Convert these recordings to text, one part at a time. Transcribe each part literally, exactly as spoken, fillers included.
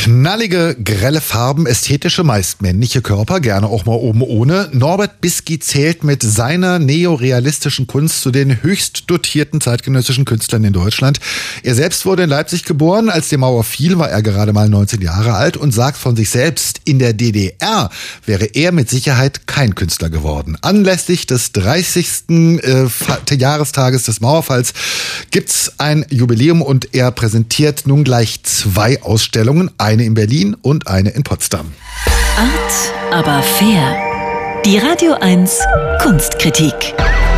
Knallige, grelle Farben, ästhetische, meist männliche Körper, gerne auch mal oben ohne. Norbert Bisky zählt mit seiner neorealistischen Kunst zu den höchst dotierten zeitgenössischen Künstlern in Deutschland. Er selbst wurde in Leipzig geboren. Als die Mauer fiel, war er gerade mal neunzehn Jahre alt und sagt von sich selbst, in der D D R wäre er mit Sicherheit kein Künstler geworden. Anlässlich des dreißigsten Äh, Jahrestages des Mauerfalls gibt's ein Jubiläum und er präsentiert nun gleich zwei Ausstellungen. Eine in Berlin und eine in Potsdam. Art, aber fair. Die Radio eins Kunstkritik.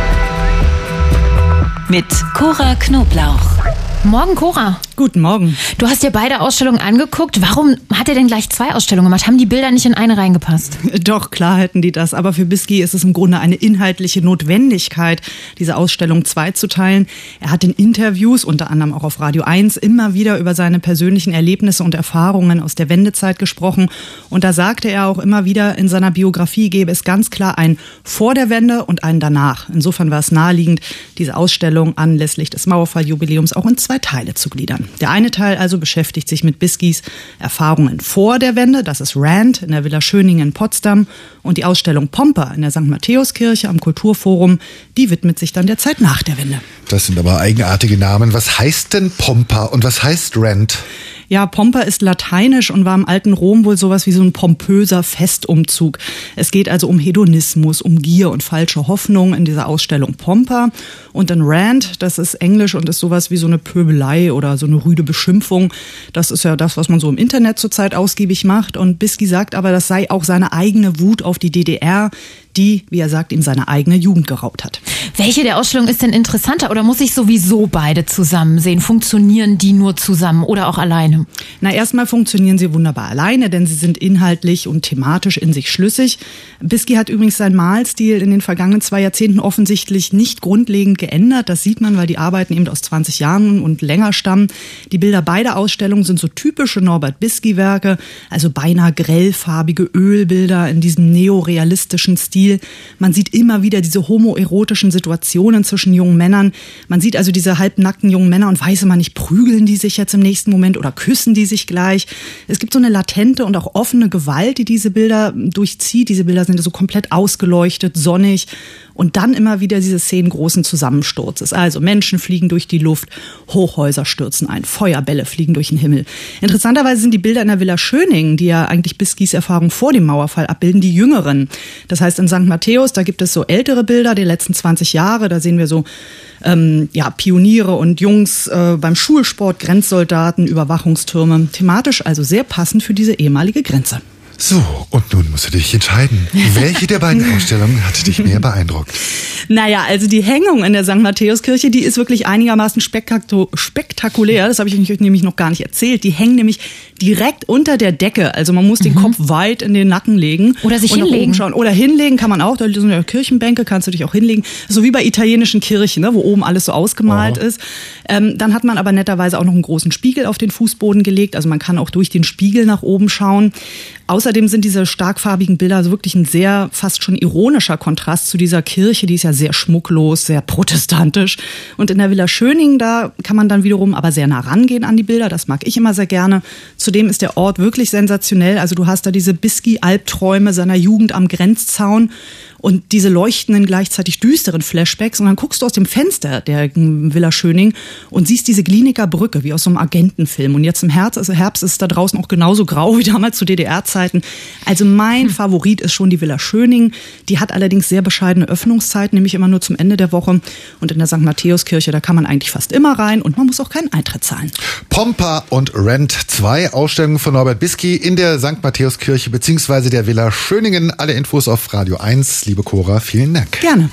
Mit Cora Knoblauch. Morgen, Cora. Guten Morgen. Du hast dir beide Ausstellungen angeguckt. Warum hat er denn gleich zwei Ausstellungen gemacht? Haben die Bilder nicht in eine reingepasst? Doch, klar hätten die das. Aber für Bisky ist es im Grunde eine inhaltliche Notwendigkeit, diese Ausstellung zweizuteilen. Er hat in Interviews, unter anderem auch auf Radio eins, immer wieder über seine persönlichen Erlebnisse und Erfahrungen aus der Wendezeit gesprochen. Und da sagte er auch immer wieder, in seiner Biografie gäbe es ganz klar ein Vor der Wende und ein Danach. Insofern war es naheliegend, diese Ausstellung anlässlich des Mauerfalljubiläums auch in zwei Teile zu gliedern. Der eine Teil also beschäftigt sich mit Biskys Erfahrungen vor der Wende, das ist Rand in der Villa Schöningen in Potsdam, und die Ausstellung Pomper in der Sankt Matthäuskirche am Kulturforum, die widmet sich dann der Zeit nach der Wende. Das sind aber eigenartige Namen. Was heißt denn Pomper und was heißt Rand? Ja, Pomper ist lateinisch und war im alten Rom wohl sowas wie so ein pompöser Festumzug. Es geht also um Hedonismus, um Gier und falsche Hoffnung in dieser Ausstellung Pomper. Und dann Rant, das ist Englisch und ist sowas wie so eine Pöbelei oder so eine rüde Beschimpfung. Das ist ja das, was man so im Internet zurzeit ausgiebig macht. Und Bisky sagt aber, das sei auch seine eigene Wut auf die D D R, die, wie er sagt, ihm seine eigene Jugend geraubt hat. Welche der Ausstellungen ist denn interessanter oder muss ich sowieso beide zusammen sehen? Funktionieren die nur zusammen oder auch alleine? Na, erstmal funktionieren sie wunderbar alleine, denn sie sind inhaltlich und thematisch in sich schlüssig. Bisky hat übrigens seinen Malstil in den vergangenen zwei Jahrzehnten offensichtlich nicht grundlegend geändert. Das sieht man, weil die Arbeiten eben aus zwanzig Jahren und länger stammen. Die Bilder beider Ausstellungen sind so typische Norbert Bisky-Werke, also beinahe grellfarbige Ölbilder in diesem neorealistischen Stil. Man sieht immer wieder diese homoerotischen Situationen zwischen jungen Männern. Man sieht also diese halbnackten jungen Männer und weiß immer nicht, prügeln die sich jetzt im nächsten Moment oder küssen die sich gleich. Es gibt so eine latente und auch offene Gewalt, die diese Bilder durchzieht. Diese Bilder sind so komplett ausgeleuchtet, sonnig. Und dann immer wieder diese Szenen großen Zusammensturzes. Also Menschen fliegen durch die Luft, Hochhäuser stürzen ein, Feuerbälle fliegen durch den Himmel. Interessanterweise sind die Bilder in der Villa Schöningen, die ja eigentlich Biskys Erfahrung vor dem Mauerfall abbilden, die jüngeren. Das heißt, in Sankt Matthäus, da gibt es so ältere Bilder der letzten zwanzig Jahre. Da sehen wir so ähm, ja, Pioniere und Jungs äh, beim Schulsport, Grenzsoldaten, Überwachungstürme. Thematisch also sehr passend für diese ehemalige Grenze. So, und nun musst du dich entscheiden. Welche der beiden Ausstellungen hat dich mehr beeindruckt? Naja, also die Hängung in der Sankt Matthäuskirche, die ist wirklich einigermaßen spektakulär. Das habe ich euch nämlich noch gar nicht erzählt. Die hängen nämlich direkt unter der Decke. Also man muss den mhm. Kopf weit in den Nacken legen. Oder sich und nach hinlegen. Oben schauen. Oder hinlegen kann man auch. Da sind ja Kirchenbänke, kannst du dich auch hinlegen. So wie bei italienischen Kirchen, ne, wo oben alles so ausgemalt oh. ist. Ähm, dann hat man aber netterweise auch noch einen großen Spiegel auf den Fußboden gelegt. Also man kann auch durch den Spiegel nach oben schauen. Außerdem sind diese starkfarbigen Bilder also wirklich ein sehr, fast schon ironischer Kontrast zu dieser Kirche. Die ist ja sehr schmucklos, sehr protestantisch. Und in der Villa Schöningen, da kann man dann wiederum aber sehr nah rangehen an die Bilder. Das mag ich immer sehr gerne. Zudem ist der Ort wirklich sensationell. Also du hast da diese Bisky-Albträume seiner Jugend am Grenzzaun und diese leuchtenden, gleichzeitig düsteren Flashbacks. Und dann guckst du aus dem Fenster der Villa Schöningen und siehst diese Glienicker Brücke, wie aus so einem Agentenfilm. Und jetzt im Herbst, also Herbst ist es da draußen auch genauso grau wie damals zu D D R-Zeiten. Also mein hm. Favorit ist schon die Villa Schöningen. Die hat allerdings sehr bescheidene Öffnungszeiten, nämlich immer nur zum Ende der Woche. Und in der Sankt Matthäuskirche, da kann man eigentlich fast immer rein und man muss auch keinen Eintritt zahlen. Pomper und Rent, zwei Ausstellungen von Norbert Bisky in der Sankt Matthäuskirche bzw. der Villa Schöningen. Alle Infos auf Radio eins. Liebe Cora, vielen Dank. Gerne.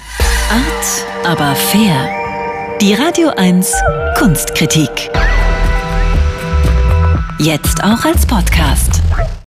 Art, aber fair. Die Radio eins Kunstkritik. Jetzt auch als Podcast.